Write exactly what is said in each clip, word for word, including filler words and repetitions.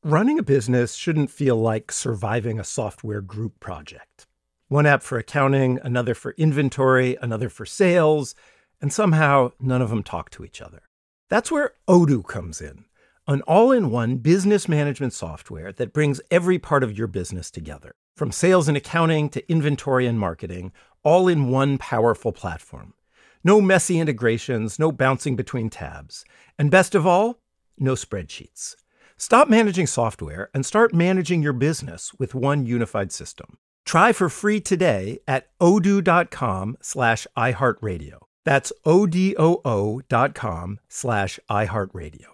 Running a business shouldn't feel like surviving a software group project. One app for accounting, another for inventory, another for sales, and somehow none of them talk to each other. That's where Odoo comes in, an all-in-one business management software that brings every part of your business together, from sales and accounting to inventory and marketing, all in one powerful platform. No messy integrations, no bouncing between tabs, and best of all, no spreadsheets. Stop managing software and start managing your business with one unified system. Try for free today at odoo.com slash iHeartRadio. That's O-D-O-O dot com slash iHeartRadio.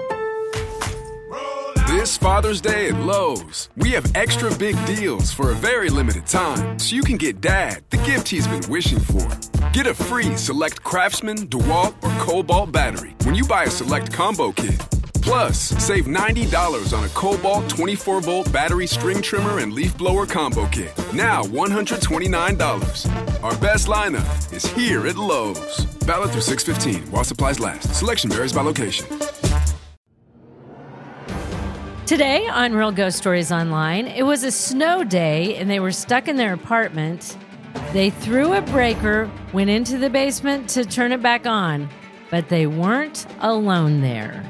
This Father's Day at Lowe's, we have extra big deals for a very limited time, so you can get Dad the gift he's been wishing for. Get a free Select Craftsman, DeWalt, or Cobalt battery when you buy a Select Combo Kit. Plus, save ninety dollars on a Cobalt twenty-four volt battery string trimmer and leaf blower combo kit. Now one hundred twenty-nine dollars. Our best lineup is here at Lowe's. Valid through six fifteen while supplies last. Selection varies by location. Today on Real Ghost Stories Online, it was a snow day and they were stuck in their apartment. They threw a breaker, went into the basement to turn it back on, but they weren't alone there.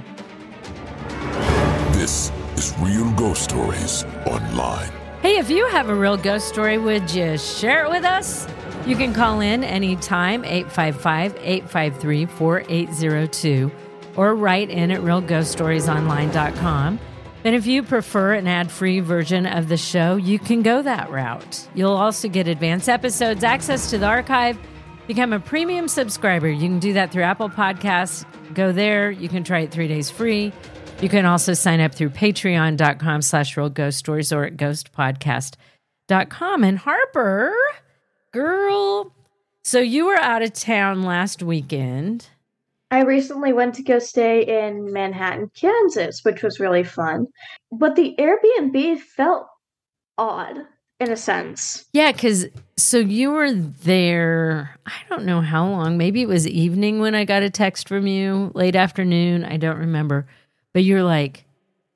This is Real Ghost Stories Online. Hey, if you have a real ghost story, would you share it with us? You can call in anytime, eight five five, eight five three, four eight zero two, or write in at real ghost stories online dot com. And if you prefer an ad-free version of the show, you can go that route. You'll also get advanced episodes, access to the archive, become a premium subscriber. You can do that through Apple Podcasts. Go there. You can try it three days free. You can also sign up through patreon.com slash real ghost stories or at ghost podcast dot com. And Harper, girl, so you were out of town last weekend. I recently went to go stay in Manhattan, Kansas, which was really fun. But the Airbnb felt odd in a sense. Yeah, because so you were there, I don't know how long. Maybe it was evening when I got a text from you, late afternoon. I don't remember. But you're like,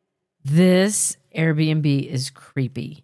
this Airbnb is creepy.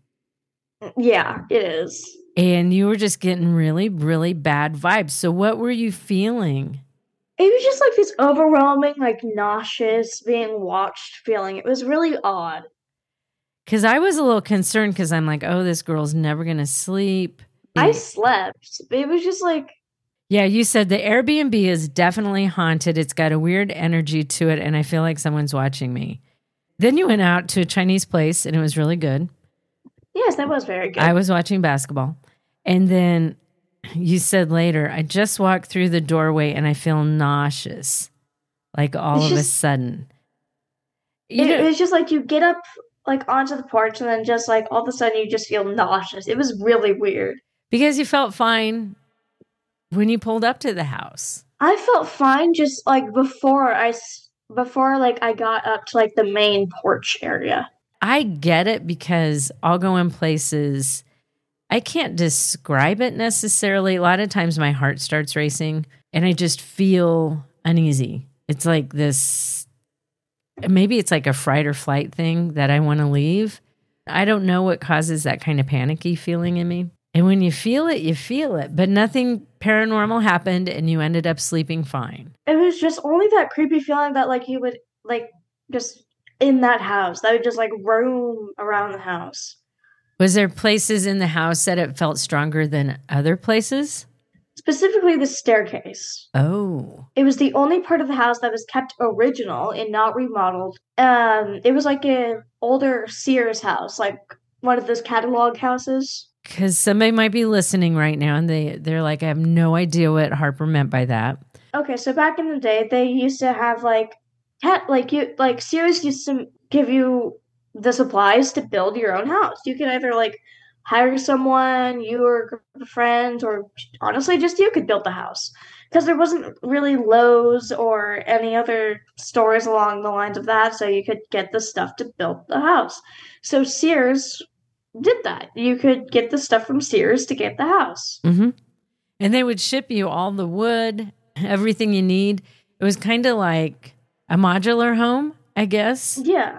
Yeah, it is. And you were just getting really, really bad vibes. So what were you feeling? It was just like this overwhelming, like nauseous, being watched feeling. It was really odd. Because I was a little concerned because I'm like, oh, this girl's never going to sleep. I slept. It was just like... Yeah, you said the Airbnb is definitely haunted. It's got a weird energy to it, and I feel like someone's watching me. Then you went out to a Chinese place, and it was really good. Yes, that was very good. I was watching basketball. And then you said later, I just walked through the doorway, and I feel nauseous, like all it's of just, a sudden. You it, know, it was just like you get up like onto the porch, and then just like all of a sudden you just feel nauseous. It was really weird. Because you felt fine when you pulled up to the house. I felt fine just like before I, before like I got up to like the main porch area. I get it because I'll go in places, I can't describe it necessarily. A lot of times my heart starts racing and I just feel uneasy. It's like this, maybe it's like a fright or flight thing that I want to leave. I don't know what causes that kind of panicky feeling in me. And when you feel it, you feel it. But nothing paranormal happened and you ended up sleeping fine. It was just only that creepy feeling that like you would like just in that house. That would just like roam around the house. Was there places in the house that it felt stronger than other places? Specifically the staircase. Oh. It was the only part of the house that was kept original and not remodeled. Um, it was like an older Sears house, like one of those catalog houses. Because somebody might be listening right now and they, they're like, I have no idea what Harper meant by that. Okay, so back in the day, they used to have like, cat, like you, like Sears used to give you the supplies to build your own house. You could either like hire someone, you or a group of friends, or honestly, just you could build the house. Because there wasn't really Lowe's or any other stores along the lines of that, so you could get the stuff to build the house. So Sears did that. You could get the stuff from Sears to get the house. Mm-hmm. And they would ship you all the wood, everything you need. It was kind of like a modular home, I guess. Yeah.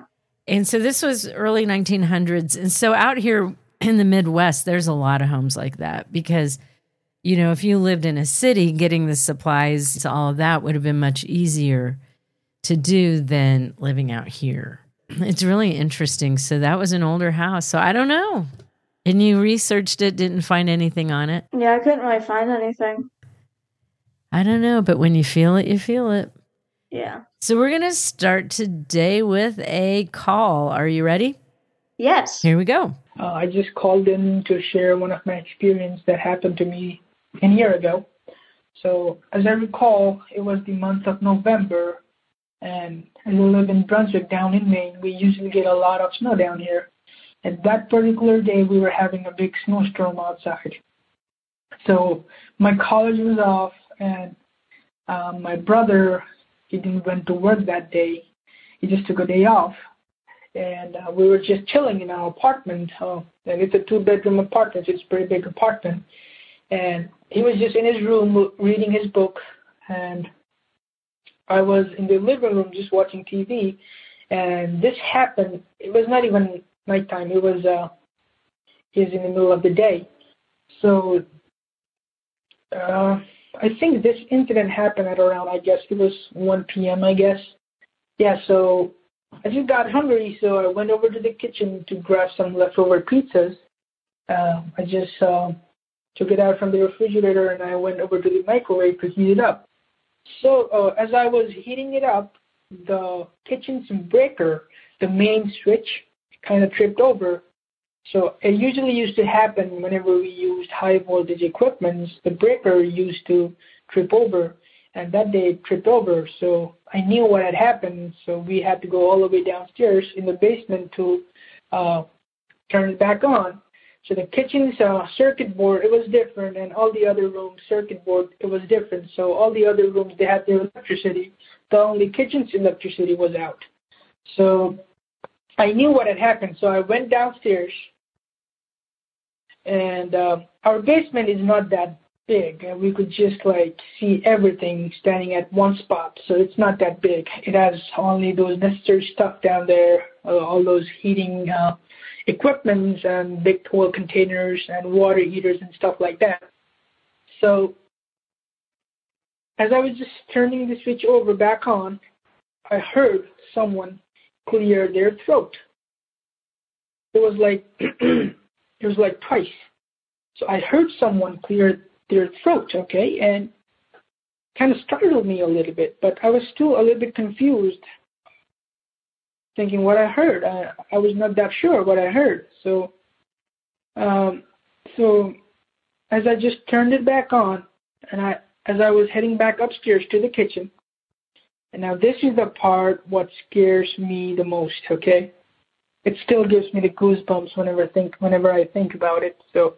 And so this was early nineteen hundreds. And so out here in the Midwest, there's a lot of homes like that because, you know, if you lived in a city, getting the supplies to all of that would have been much easier to do than living out here. It's really interesting. So that was an older house. So I don't know. And you researched it, didn't find anything on it? Yeah, I couldn't really find anything. I don't know. But when you feel it, you feel it. Yeah. So we're going to start today with a call. Are you ready? Yes. Here we go. Uh, I just called in to share one of my experience that happened to me a year ago. So as I recall, it was the month of November, and as I live in Brunswick down in Maine, we usually get a lot of snow down here. And that particular day, we were having a big snowstorm outside. So my college was off, and um, my brother, he didn't went to work that day. He just took a day off. And uh, we were just chilling in our apartment. Uh, and it's a two-bedroom apartment. It's a pretty big apartment. And he was just in his room reading his book. And I was in the living room just watching T V. And this happened. It was not even nighttime. It was, uh, it was in the middle of the day. So uh, I think this incident happened at around, I guess, it was one p.m., I guess. Yeah, so I just got hungry, so I went over to the kitchen to grab some leftover pizzas. Uh, I just uh, took it out from the refrigerator, and I went over to the microwave to heat it up. So uh, as I was heating it up, the kitchen's breaker, the main switch, kind of tripped over. So it usually used to happen whenever we used high voltage equipment, the breaker used to trip over, and that day it tripped over. So I knew what had happened, so we had to go all the way downstairs in the basement to uh, turn it back on. So the kitchen's uh, circuit board, it was different, and all the other rooms' circuit board, it was different. So all the other rooms, they had their electricity. The only kitchen's electricity was out. So I knew what had happened, so I went downstairs. And uh, our basement is not that big, and we could just like see everything standing at one spot. So it's not that big. It has only those necessary stuff down there, uh, all those heating uh, equipments and big tool containers and water heaters and stuff like that. So as I was just turning the switch over back on, I heard someone clear their throat. It was like it was like twice. So I heard someone clear their throat, okay, and kind of startled me a little bit, but I was still a little bit confused, thinking what I heard. I, I was not that sure what I heard. So, um, so as I just turned it back on, and I, as I was heading back upstairs to the kitchen, and now this is the part what scares me the most, okay? It still gives me the goosebumps whenever think whenever I think about it. So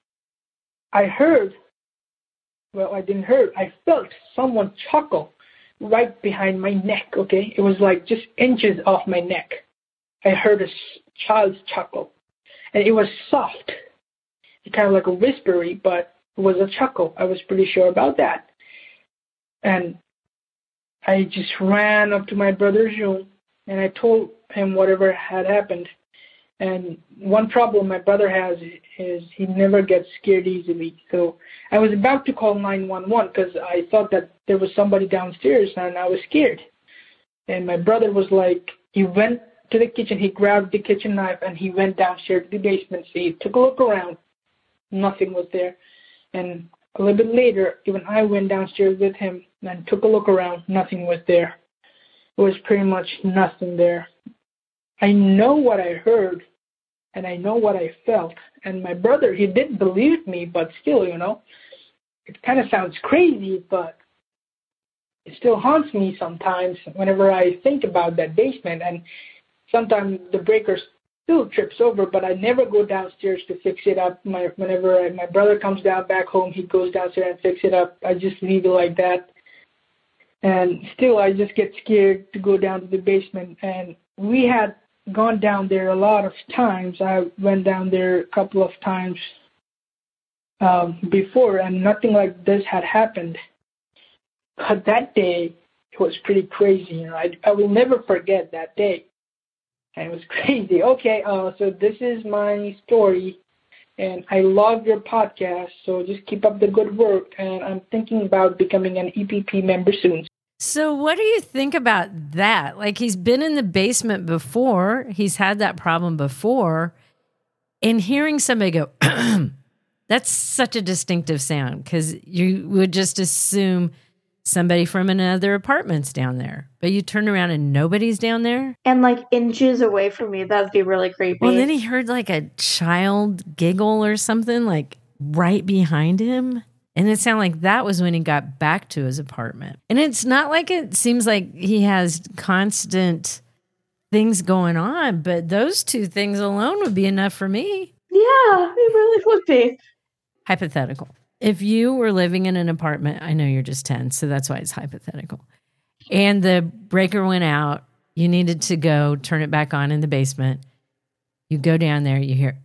I heard, well, I didn't hear, I felt someone chuckle right behind my neck, okay? It was like just inches off my neck. I heard a child's chuckle, and it was soft. It kind of like a whispery, but it was a chuckle. I was pretty sure about that. And I just ran up to my brother's room, and I told him whatever had happened. And one problem my brother has is he never gets scared easily. So I was about to call nine one one because I thought that there was somebody downstairs, and I was scared. And my brother was like, he went to the kitchen, he grabbed the kitchen knife, and he went downstairs to the basement. So he took a look around. Nothing was there. And a little bit later, even I went downstairs with him and took a look around. Nothing was there. It was pretty much nothing there. I know what I heard, and I know what I felt. And my brother, he didn't believe me, but still, you know, it kind of sounds crazy, but it still haunts me sometimes whenever I think about that basement. And sometimes the breaker still trips over, but I never go downstairs to fix it up. My, whenever I, my brother comes down back home, he goes downstairs and fix it up. I just leave it like that. And still, I just get scared to go down to the basement. And we had gone down there a lot of times. I went down there a couple of times um, before, and nothing like this had happened. But that day, it was pretty crazy. You know, I, I will never forget that day. And it was crazy. Okay, uh, so this is my story, and I love your podcast, so just keep up the good work, and I'm thinking about becoming an E P P member soon. So what do you think about that? Like, he's been in the basement before. He's had that problem before. And hearing somebody go, that's such a distinctive sound, because you would just assume somebody from another apartment's down there. But you turn around and nobody's down there. And like inches away from me, that would be really creepy. Well, then he heard like a child giggle or something like right behind him. And it sounded like that was when he got back to his apartment. And it's not like it seems like he has constant things going on, but those two things alone would be enough for me. Yeah, it really would be. Hypothetical. If you were living in an apartment, I know you're just ten, so that's why it's hypothetical, and the breaker went out, you needed to go turn it back on in the basement. You go down there, you hear...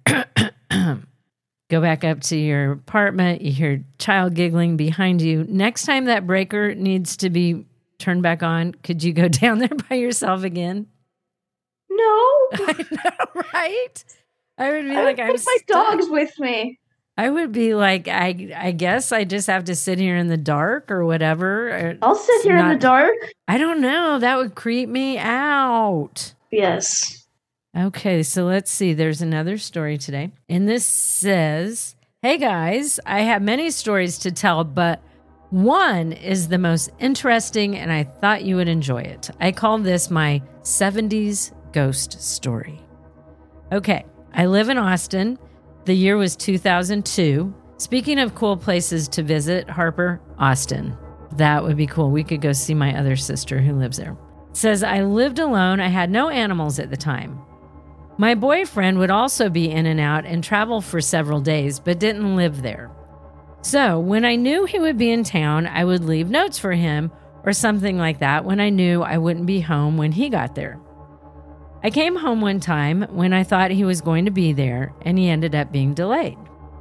Go back up to your apartment. You hear child giggling behind you. Next time that breaker needs to be turned back on, could you go down there by yourself again? No. I know, right? I would be I like, would I'm take my stuck. dogs with me. I would be like, I I guess I just have to sit here in the dark or whatever. I'll sit It's here in not- the dark. I don't know. That would creep me out. Yes. Okay, so let's see. There's another story today. And this says, hey guys, I have many stories to tell, but one is the most interesting and I thought you would enjoy it. I call this my seventies ghost story. Okay, I live in Austin. The year was two thousand two. Speaking of cool places to visit, Harper, Austin. That would be cool. We could go see my other sister who lives there. It says, I lived alone. I had no animals at the time. My boyfriend would also be in and out and travel for several days, but didn't live there. So when I knew he would be in town, I would leave notes for him or something like that when I knew I wouldn't be home when he got there. I came home one time when I thought he was going to be there, and he ended up being delayed.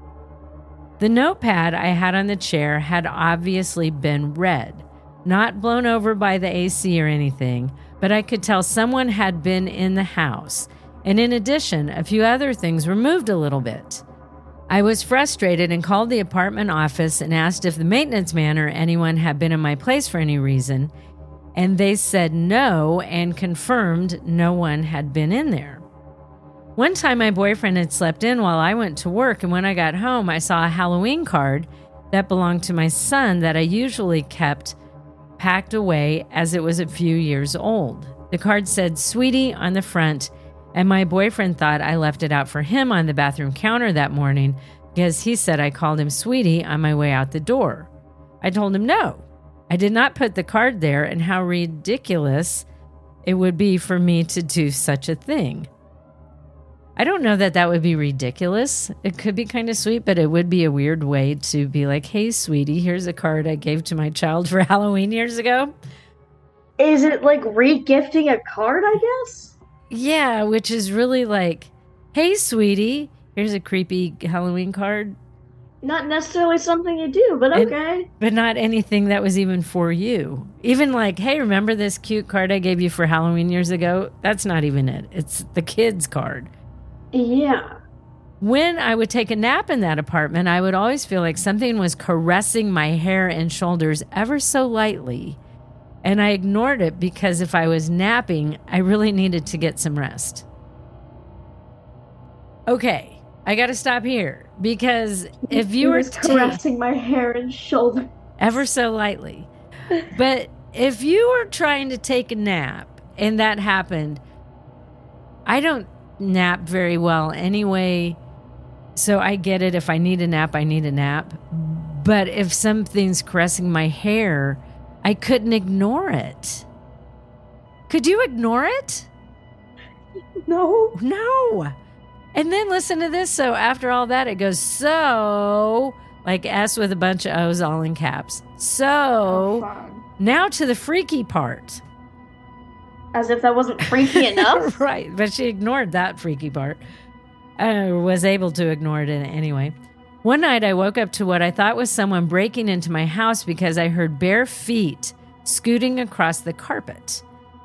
The notepad I had on the chair had obviously been read, not blown over by the A C or anything, but I could tell someone had been in the house. And in addition, a few other things were moved a little bit. I was frustrated and called the apartment office and asked if the maintenance man or anyone had been in my place for any reason, and they said no and confirmed no one had been in there. One time my boyfriend had slept in while I went to work, and when I got home, I saw a Halloween card that belonged to my son that I usually kept packed away as it was a few years old. The card said "Sweetie" on the front, and my boyfriend thought I left it out for him on the bathroom counter that morning because he said I called him Sweetie on my way out the door. I told him no. I did not put the card there, and how ridiculous it would be for me to do such a thing. I don't know that that would be ridiculous. It could be kind of sweet, but it would be a weird way to be like, hey, sweetie, here's a card I gave to my child for Halloween years ago. Is it like re-gifting a card, I guess? Yeah, which is really like, hey, sweetie, here's a creepy Halloween card. Not necessarily something you do, but And- okay. But not anything that was even for you. Even like, hey, remember this cute card I gave you for Halloween years ago? That's not even it. It's the kid's card. Yeah. When I would take a nap in that apartment, I would always feel like something was caressing my hair and shoulders ever so lightly. And I ignored it because if I was napping, I really needed to get some rest. Okay, I got to stop here because if you He were was ta- caressing my hair and shoulder. ever so lightly, but if you were trying to take a nap and that happened, I don't nap very well anyway. So I get it. If I need a nap, I need a nap. But if something's caressing my hair, I couldn't ignore it. Could you ignore it? No. No. And then listen to this. So after all that, it goes, so, like S with a bunch of O's all in caps. So Fun. now to the freaky part. As if that wasn't freaky enough. Right. But she ignored that freaky part. I was able to ignore it anyway. One night I woke up to what I thought was someone breaking into my house because I heard bare feet scooting across the carpet.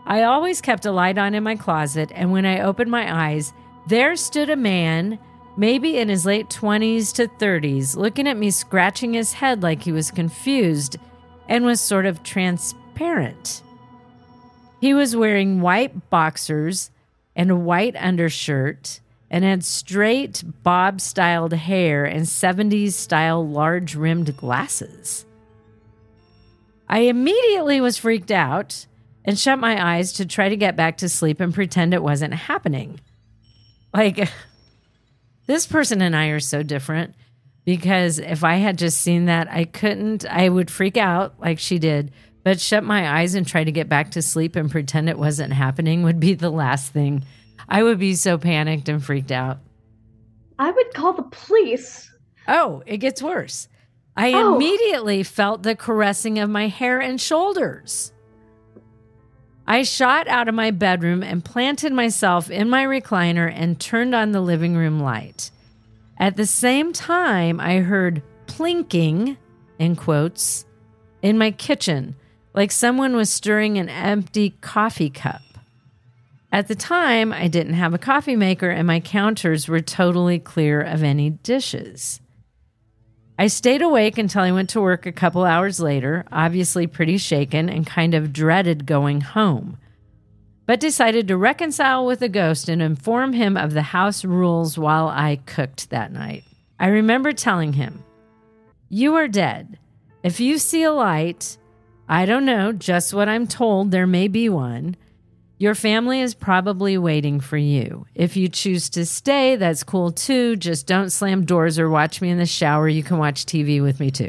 I always kept a light on in my closet, and when I opened my eyes, there stood a man, maybe in his late twenties to thirties, looking at me, scratching his head like he was confused and was sort of transparent. He was wearing white boxers and a white undershirt and had straight bob-styled hair and seventies-style large-rimmed glasses. I immediately was freaked out and shut my eyes to try to get back to sleep and pretend it wasn't happening. Like, this person and I are so different, because if I had just seen that, I couldn't, I would freak out like she did, but shut my eyes and try to get back to sleep and pretend it wasn't happening would be the last thing. I would be so panicked and freaked out. I would call the police. Oh, it gets worse. I Oh. immediately felt the caressing of my hair and shoulders. I shot out of my bedroom and planted myself in my recliner and turned on the living room light. At the same time, I heard plinking, in quotes, in my kitchen, like someone was stirring an empty coffee cup. At the time, I didn't have a coffee maker and my counters were totally clear of any dishes. I stayed awake until I went to work a couple hours later, obviously pretty shaken and kind of dreaded going home, but decided to reconcile with the ghost and inform him of the house rules while I cooked that night. I remember telling him, "You are dead. If you see a light, I don't know, just what I'm told, there may be one. Your family is probably waiting for you. If you choose to stay, that's cool too. Just don't slam doors or watch me in the shower. You can watch T V with me too."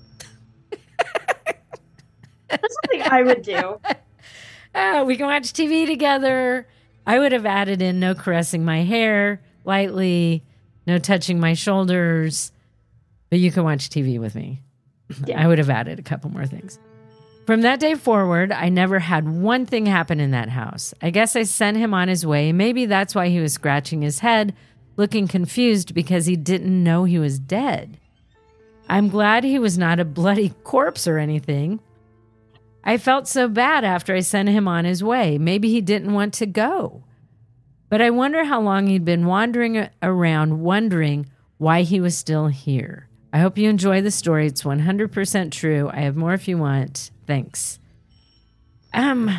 That's something I would do. Oh, we can watch T V together. I would have added in no caressing my hair lightly, no touching my shoulders, but you can watch T V with me. Yeah. I would have added a couple more things. From that day forward, I never had one thing happen in that house. I guess I sent him on his way. Maybe that's why he was scratching his head, looking confused because he didn't know he was dead. I'm glad he was not a bloody corpse or anything. I felt so bad after I sent him on his way. Maybe he didn't want to go. But I wonder how long he'd been wandering around wondering why he was still here. I hope you enjoy the story. It's one hundred percent true. I have more if you want. Thanks. Um,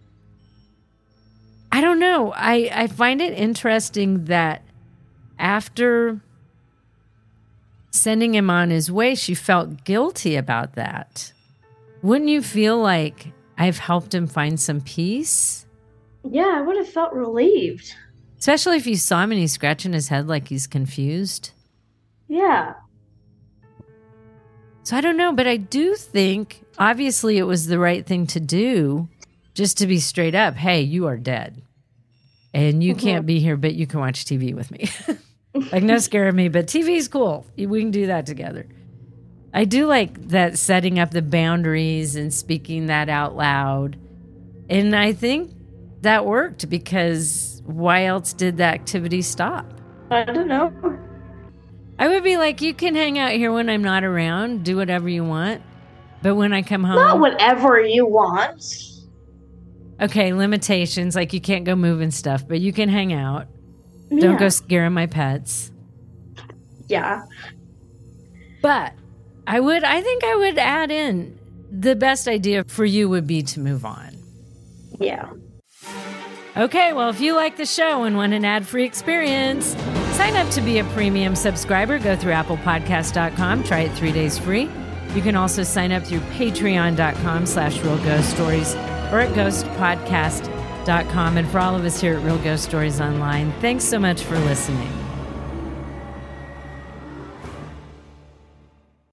I don't know. I, I find it interesting that after sending him on his way, she felt guilty about that. Wouldn't you feel like I've helped him find some peace? Yeah, I would have felt relieved. Especially if you saw him and he's scratching his head like he's confused. Yeah. So I don't know, but I do think, obviously, it was the right thing to do, just to be straight up. Hey, you are dead. And you mm-hmm. can't be here, but you can watch T V with me. Like, no scare of me, but T V's cool. We can do that together. I do like that, setting up the boundaries and speaking that out loud. And I think that worked, because why else did the activity stop? I don't know. I would be like, you can hang out here when I'm not around, do whatever you want. But when I come home... Not whatever you want. Okay, limitations, like you can't go move and stuff, but you can hang out. Yeah. Don't go scaring my pets. Yeah. But I would, I think I would add in, the best idea for you would be to move on. Yeah. Okay, well, if you like the show and want an ad-free experience, sign up to be a premium subscriber. Go through apple podcast dot com. Try it three days free. You can also sign up through patreon dot com slash real ghost stories or at ghost podcast dot com. And for all of us here at Real Ghost Stories Online, thanks so much for listening.